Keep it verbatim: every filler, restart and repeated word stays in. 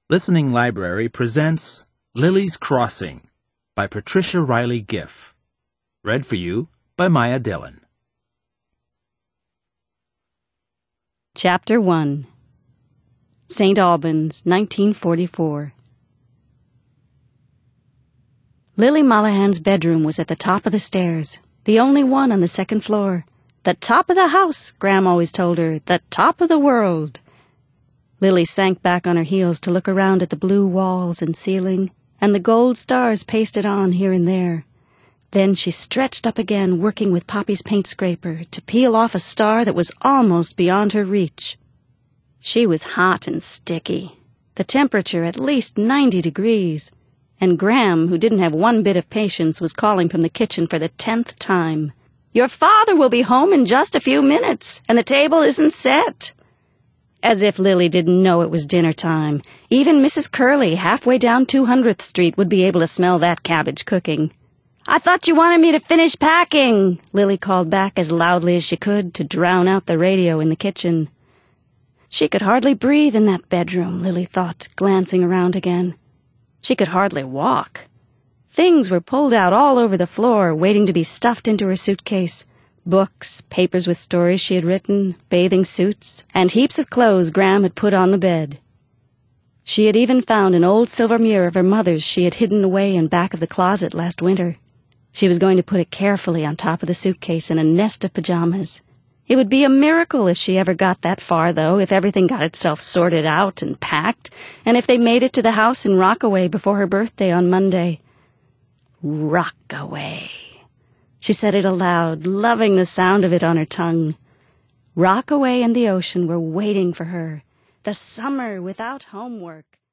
Listening Library presents Lily's Crossing by Patricia Riley Giff. Read for you by Maya Dillon. Chapter one. Saint Albans, nineteen forty-four. Lily Mollahan's bedroom was at the top of the stairs, the only one on the second floor. The top of the house, Gram always told her, the top of the world. Lily sank back on her heels to look around at the blue walls and ceiling, and the gold stars pasted on here and there. Then she stretched up again, working with Poppy's paint scraper to peel off a star that was almost beyond her reach. She was hot and sticky, the temperature at least ninety degrees, and Gram, who didn't have one bit of patience, was calling from the kitchen for the tenth time. "Your father will be home in just a few minutes, and the table isn't set." As if Lily didn't know it was dinner time. Even Missus Curley, halfway down two hundredth Street, would be able to smell that cabbage cooking. "I thought you wanted me to finish packing," Lily called back as loudly as she could to drown out the radio in the kitchen. She could hardly breathe in that bedroom, Lily thought, glancing around again. She could hardly walk. Things were pulled out all over the floor, waiting to be stuffed into her suitcase. Books, papers with stories she had written, bathing suits, and heaps of clothes Gram had put on the bed. She had even found an old silver mirror of her mother's she had hidden away in back of the closet last winter. She was going to put it carefully on top of the suitcase in a nest of pajamas. It would be a miracle if she ever got that far, though, if everything got itself sorted out and packed, and if they made it to the house in Rockaway before her birthday on Monday. Rockaway. She said it aloud, loving the sound of it on her tongue. Rockaway and the ocean were waiting for her. The summer without homework.